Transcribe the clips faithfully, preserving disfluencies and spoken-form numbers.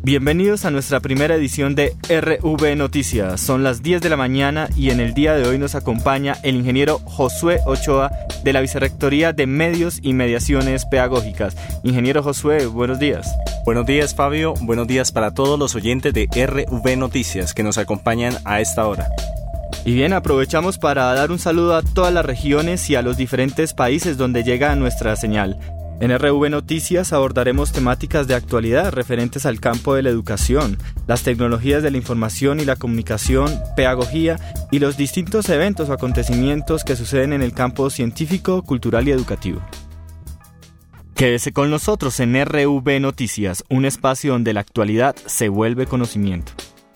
Bienvenidos a nuestra primera edición de R V Noticias. Son las diez de la mañana y en el día de hoy nos acompaña el ingeniero Josué Ochoa de la Vicerrectoría de Medios y Mediaciones Pedagógicas. Ingeniero Josué, buenos días. Buenos días, Fabio. Buenos días para todos los oyentes de R V Noticias que nos acompañan a esta hora. Y bien, aprovechamos para dar un saludo a todas las regiones y a los diferentes países donde llega nuestra señal. En R V Noticias abordaremos temáticas de actualidad referentes al campo de la educación, las tecnologías de la información y la comunicación, pedagogía y los distintos eventos o acontecimientos que suceden en el campo científico, cultural y educativo. Quédese con nosotros en R V Noticias, un espacio donde la actualidad se vuelve conocimiento.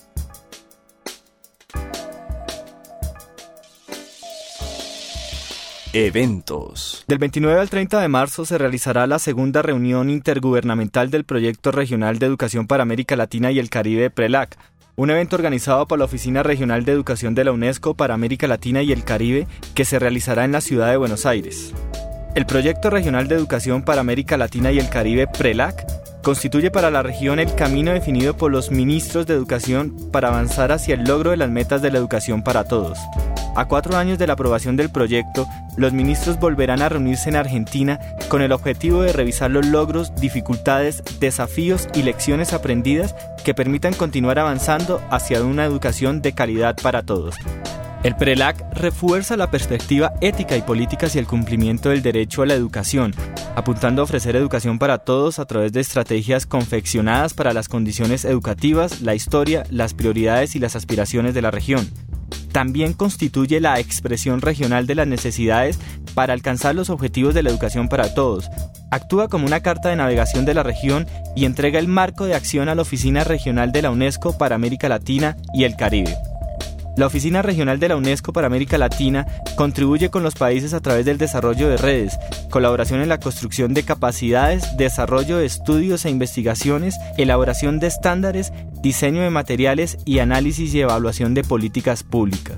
Eventos. Del veintinueve al treinta de marzo se realizará la segunda reunión intergubernamental del Proyecto Regional de Educación para América Latina y el Caribe PRELAC, un evento organizado por la Oficina Regional de Educación de la UNESCO para América Latina y el Caribe que se realizará en la ciudad de Buenos Aires. El Proyecto Regional de Educación para América Latina y el Caribe PRELAC constituye para la región el camino definido por los ministros de educación para avanzar hacia el logro de las metas de la educación para todos. A cuatro años de la aprobación del proyecto, los ministros volverán a reunirse en Argentina con el objetivo de revisar los logros, dificultades, desafíos y lecciones aprendidas que permitan continuar avanzando hacia una educación de calidad para todos. El PRELAC refuerza la perspectiva ética y política hacia el cumplimiento del derecho a la educación, apuntando a ofrecer educación para todos a través de estrategias confeccionadas para las condiciones educativas, la historia, las prioridades y las aspiraciones de la región. También constituye la expresión regional de las necesidades para alcanzar los objetivos de la educación para todos. Actúa como una carta de navegación de la región y entrega el marco de acción a la Oficina Regional de la UNESCO para América Latina y el Caribe. La Oficina Regional de la UNESCO para América Latina contribuye con los países a través del desarrollo de redes, colaboración en la construcción de capacidades, desarrollo de estudios e investigaciones, elaboración de estándares, diseño de materiales y análisis y evaluación de políticas públicas.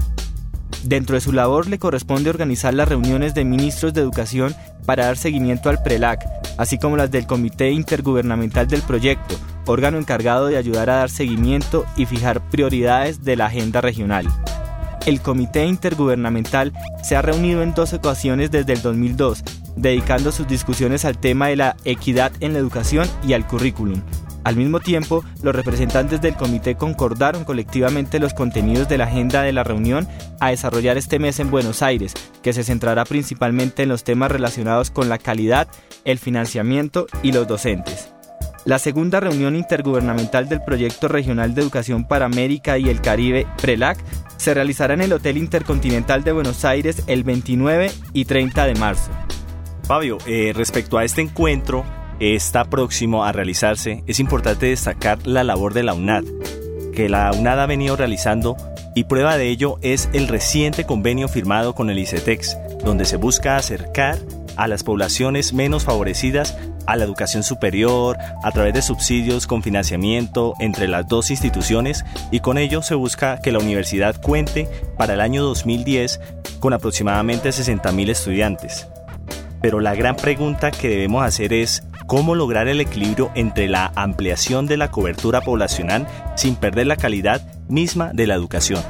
Dentro de su labor le corresponde organizar las reuniones de ministros de educación para dar seguimiento al PRELAC, así como las del Comité Intergubernamental del Proyecto, órgano encargado de ayudar a dar seguimiento y fijar prioridades de la agenda regional. El Comité Intergubernamental se ha reunido en dos ocasiones desde el dos mil dos, dedicando sus discusiones al tema de la equidad en la educación y al currículum. Al mismo tiempo, los representantes del comité concordaron colectivamente los contenidos de la agenda de la reunión a desarrollar este mes en Buenos Aires, que se centrará principalmente en los temas relacionados con la calidad, el financiamiento y los docentes. La segunda reunión intergubernamental del Proyecto Regional de Educación para América y el Caribe, PRELAC, se realizará en el Hotel Intercontinental de Buenos Aires el veintinueve y treinta de marzo. Fabio, eh, respecto a este encuentro, está próximo a realizarse, es importante destacar la labor de la UNAD, que la UNAD ha venido realizando y prueba de ello es el reciente convenio firmado con el ICETEX, donde se busca acercar a las poblaciones menos favorecidas a la educación superior a través de subsidios con financiamiento entre las dos instituciones y con ello se busca que la universidad cuente para el año dos mil diez con aproximadamente sesenta mil estudiantes. Pero la gran pregunta que debemos hacer es ¿cómo lograr el equilibrio entre la ampliación de la cobertura poblacional sin perder la calidad misma de la educación?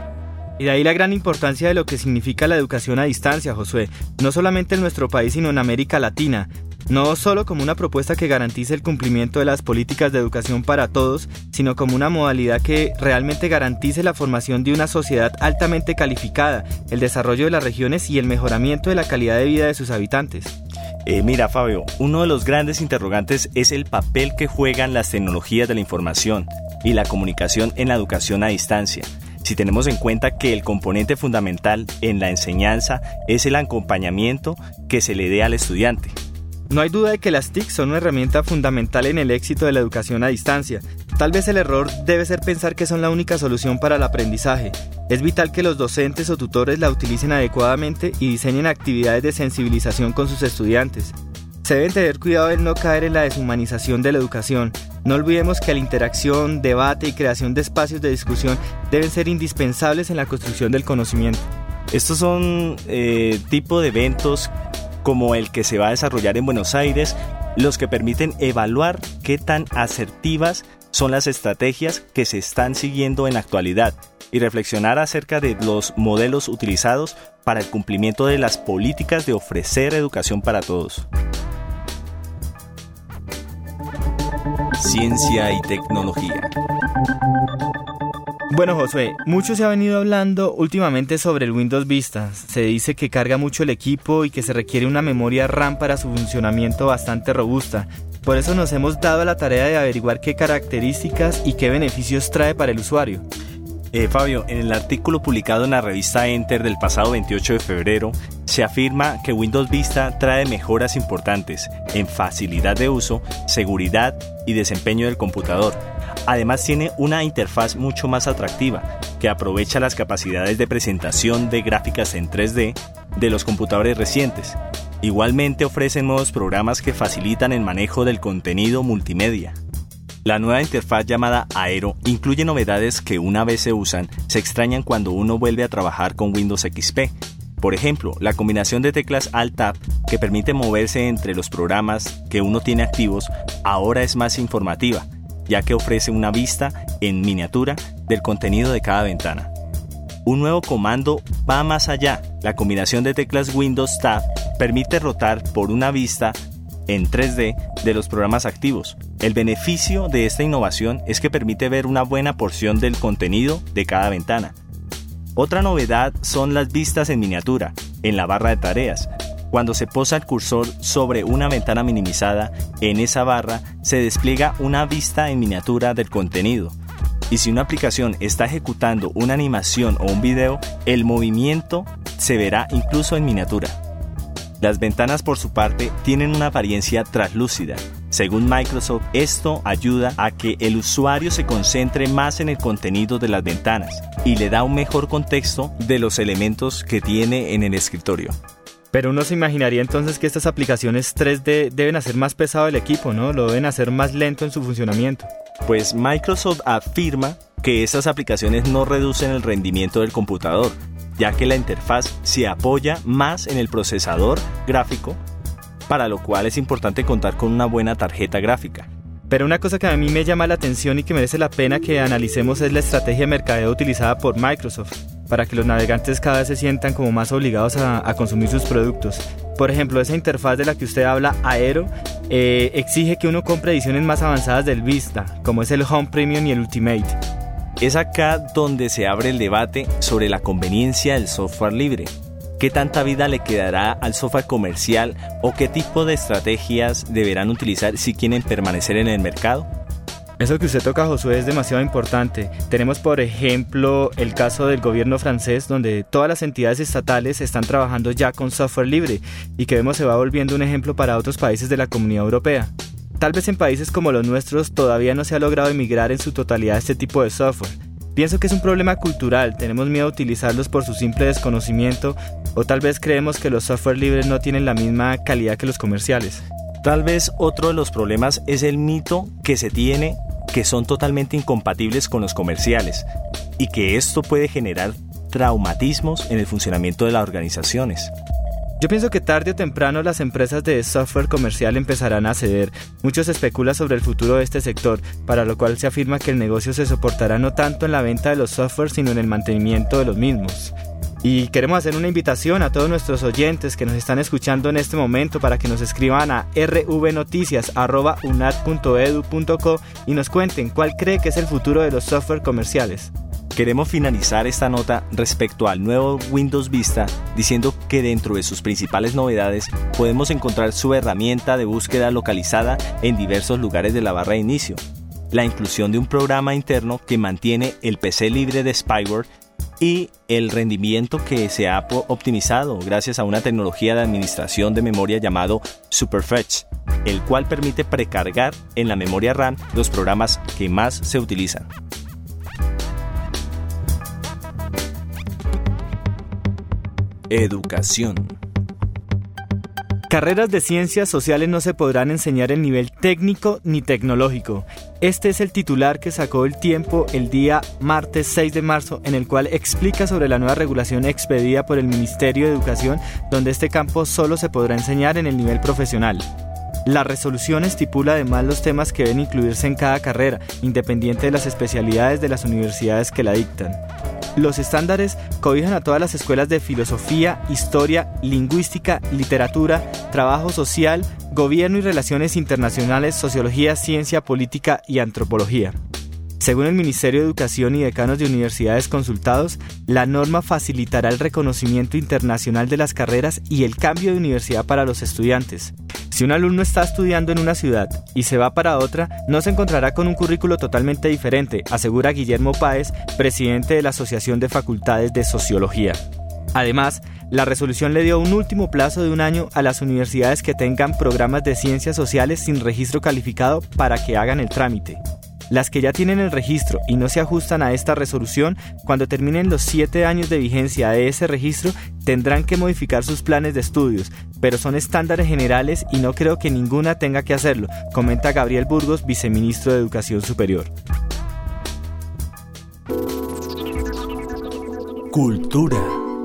Y de ahí la gran importancia de lo que significa la educación a distancia, Josué, no solamente en nuestro país sino en América Latina. No solo como una propuesta que garantice el cumplimiento de las políticas de educación para todos, sino como una modalidad que realmente garantice la formación de una sociedad altamente calificada, el desarrollo de las regiones y el mejoramiento de la calidad de vida de sus habitantes. Eh, mira, Fabio, uno de los grandes interrogantes es el papel que juegan las tecnologías de la información y la comunicación en la educación a distancia. Si tenemos en cuenta que el componente fundamental en la enseñanza es el acompañamiento que se le dé al estudiante. No hay duda de que las T I C son una herramienta fundamental en el éxito de la educación a distancia. Tal vez el error debe ser pensar que son la única solución para el aprendizaje. Es vital que los docentes o tutores la utilicen adecuadamente y diseñen actividades de sensibilización con sus estudiantes. Se deben tener cuidado de no caer en la deshumanización de la educación. No olvidemos que la interacción, debate y creación de espacios de discusión deben ser indispensables en la construcción del conocimiento. Estos son eh, tipo de eventos como el que se va a desarrollar en Buenos Aires los que permiten evaluar qué tan asertivas son las estrategias que se están siguiendo en la actualidad y reflexionar acerca de los modelos utilizados para el cumplimiento de las políticas de ofrecer educación para todos. Ciencia y tecnología. Bueno, Josué, mucho se ha venido hablando últimamente sobre el Windows Vista. Se dice que carga mucho el equipo y que se requiere una memoria RAM para su funcionamiento bastante robusta. Por eso nos hemos dado la tarea de averiguar qué características y qué beneficios trae para el usuario. Eh, Fabio, en el artículo publicado en la revista Enter del pasado veintiocho de febrero, se afirma que Windows Vista trae mejoras importantes en facilidad de uso, seguridad y desempeño del computador. Además tiene una interfaz mucho más atractiva, que aprovecha las capacidades de presentación de gráficas en tres D de los computadores recientes. Igualmente ofrece nuevos programas que facilitan el manejo del contenido multimedia. La nueva interfaz llamada Aero incluye novedades que una vez se usan, se extrañan cuando uno vuelve a trabajar con Windows X P. Por ejemplo, la combinación de teclas Alt-Tab que permite moverse entre los programas que uno tiene activos ahora es más informativa, ya que ofrece una vista en miniatura del contenido de cada ventana. Un nuevo comando va más allá. La combinación de teclas Windows Tab permite rotar por una vista en tres D de los programas activos. El beneficio de esta innovación es que permite ver una buena porción del contenido de cada ventana. Otra novedad son las vistas en miniatura, en la barra de tareas. Cuando se posa el cursor sobre una ventana minimizada, en esa barra se despliega una vista en miniatura del contenido. Y si una aplicación está ejecutando una animación o un video, el movimiento se verá incluso en miniatura. Las ventanas, por su parte, tienen una apariencia translúcida. Según Microsoft, esto ayuda a que el usuario se concentre más en el contenido de las ventanas y le da un mejor contexto de los elementos que tiene en el escritorio. Pero uno se imaginaría entonces que estas aplicaciones tres D deben hacer más pesado el equipo, ¿no? Lo deben hacer más lento en su funcionamiento. Pues Microsoft afirma que estas aplicaciones no reducen el rendimiento del computador, ya que la interfaz se apoya más en el procesador gráfico, para lo cual es importante contar con una buena tarjeta gráfica. Pero una cosa que a mí me llama la atención y que merece la pena que analicemos es la estrategia de mercadeo utilizada por Microsoft, para que los navegantes cada vez se sientan como más obligados a, a consumir sus productos. Por ejemplo, esa interfaz de la que usted habla, Aero, eh, exige que uno compre ediciones más avanzadas del Vista, como es el Home Premium y el Ultimate. Es acá donde se abre el debate sobre la conveniencia del software libre. ¿Qué tanta vida le quedará al software comercial o qué tipo de estrategias deberán utilizar si quieren permanecer en el mercado? Eso que usted toca, Josué, es demasiado importante. Tenemos, por ejemplo, el caso del gobierno francés, donde todas las entidades estatales están trabajando ya con software libre y que vemos se va volviendo un ejemplo para otros países de la Comunidad Europea. Tal vez en países como los nuestros todavía no se ha logrado emigrar en su totalidad a este tipo de software. Pienso que es un problema cultural, tenemos miedo a utilizarlos por su simple desconocimiento o tal vez creemos que los software libres no tienen la misma calidad que los comerciales. Tal vez otro de los problemas es el mito que se tiene que son totalmente incompatibles con los comerciales y que esto puede generar traumatismos en el funcionamiento de las organizaciones. Yo pienso que tarde o temprano las empresas de software comercial empezarán a ceder. Mucho se especula sobre el futuro de este sector, para lo cual se afirma que el negocio se soportará no tanto en la venta de los software, sino en el mantenimiento de los mismos. Y queremos hacer una invitación a todos nuestros oyentes que nos están escuchando en este momento para que nos escriban a r v noticias arroba u n a d punto e d u punto co y nos cuenten cuál cree que es el futuro de los software comerciales. Queremos finalizar esta nota respecto al nuevo Windows Vista diciendo que dentro de sus principales novedades podemos encontrar su herramienta de búsqueda localizada en diversos lugares de la barra de inicio, la inclusión de un programa interno que mantiene el P C libre de spyware y el rendimiento que se ha optimizado gracias a una tecnología de administración de memoria llamado Superfetch, el cual permite precargar en la memoria RAM los programas que más se utilizan. Educación. Carreras de ciencias sociales no se podrán enseñar en nivel técnico ni tecnológico. Este es el titular que sacó El Tiempo el día martes seis de marzo, en el cual explica sobre la nueva regulación expedida por el Ministerio de Educación, donde este campo solo se podrá enseñar en el nivel profesional. La resolución estipula además los temas que deben incluirse en cada carrera, independiente de las especialidades de las universidades que la dictan. Los estándares cobijan a todas las escuelas de filosofía, historia, lingüística, literatura, trabajo social, gobierno y relaciones internacionales, sociología, ciencia, política y antropología. Según el Ministerio de Educación y decanos de universidades consultados, la norma facilitará el reconocimiento internacional de las carreras y el cambio de universidad para los estudiantes. Si un alumno está estudiando en una ciudad y se va para otra, no se encontrará con un currículo totalmente diferente, asegura Guillermo Páez, presidente de la Asociación de Facultades de Sociología. Además, la resolución le dio un último plazo de un año a las universidades que tengan programas de ciencias sociales sin registro calificado para que hagan el trámite. Las que ya tienen el registro y no se ajustan a esta resolución, cuando terminen los siete años de vigencia de ese registro, tendrán que modificar sus planes de estudios, pero son estándares generales y no creo que ninguna tenga que hacerlo, comenta Gabriel Burgos, viceministro de Educación Superior. Cultura.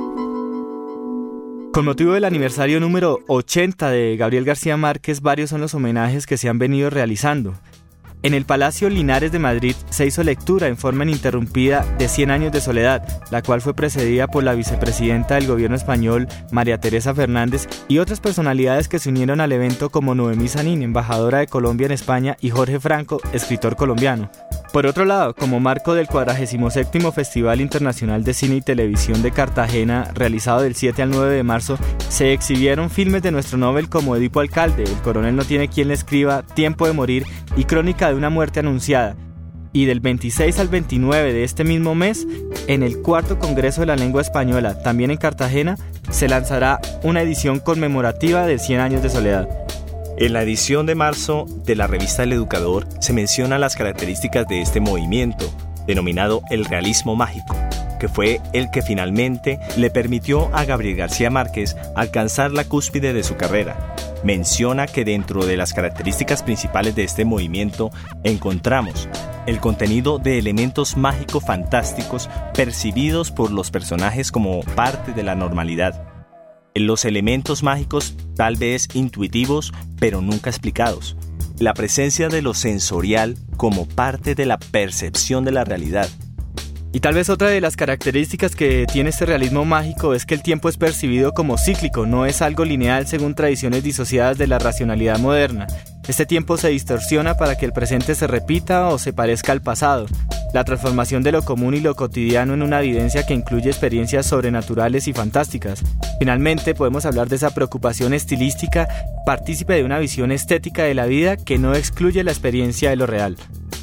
Con motivo del aniversario número ochenta de Gabriel García Márquez, varios son los homenajes que se han venido realizando. En el Palacio Linares de Madrid se hizo lectura en forma ininterrumpida de Cien años de soledad, la cual fue precedida por la vicepresidenta del gobierno español, María Teresa Fernández, y otras personalidades que se unieron al evento como Noemí Sanín, embajadora de Colombia en España, y Jorge Franco, escritor colombiano. Por otro lado, como marco del cuadragésimo séptimo Festival Internacional de Cine y Televisión de Cartagena, realizado del siete al nueve de marzo, se exhibieron filmes de nuestro Nobel como Edipo Alcalde, El coronel no tiene quien le escriba, Tiempo de morir y Crónica de una muerte anunciada. Y del veintiséis al veintinueve de este mismo mes, en el cuarto Congreso de la Lengua Española, también en Cartagena, se lanzará una edición conmemorativa de Cien años de soledad. En la edición de marzo de la revista El Educador se mencionan las características de este movimiento, denominado el realismo mágico, que fue el que finalmente le permitió a Gabriel García Márquez alcanzar la cúspide de su carrera. Menciona que dentro de las características principales de este movimiento encontramos el contenido de elementos mágico-fantásticos percibidos por los personajes como parte de la normalidad. Los elementos mágicos tal vez intuitivos, pero nunca explicados. La presencia de lo sensorial como parte de la percepción de la realidad. Y tal vez otra de las características que tiene este realismo mágico es que el tiempo es percibido como cíclico, no es algo lineal según tradiciones disociadas de la racionalidad moderna. Este tiempo se distorsiona para que el presente se repita o se parezca al pasado. La transformación de lo común y lo cotidiano en una vivencia que incluye experiencias sobrenaturales y fantásticas. Finalmente, podemos hablar de esa preocupación estilística, partícipe de una visión estética de la vida que no excluye la experiencia de lo real.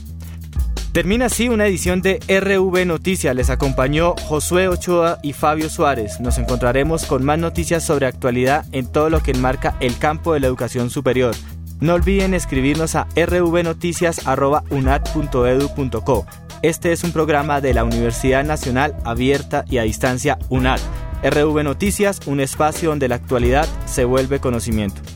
Termina así una edición de R V Noticias. Les acompañó Josué Ochoa y Fabio Suárez. Nos encontraremos con más noticias sobre actualidad en todo lo que enmarca el campo de la educación superior. No olviden escribirnos a r v noticias arroba u n a d punto e d u punto co. Este es un programa de la Universidad Nacional Abierta y a Distancia U N A D. R V Noticias, un espacio donde la actualidad se vuelve conocimiento.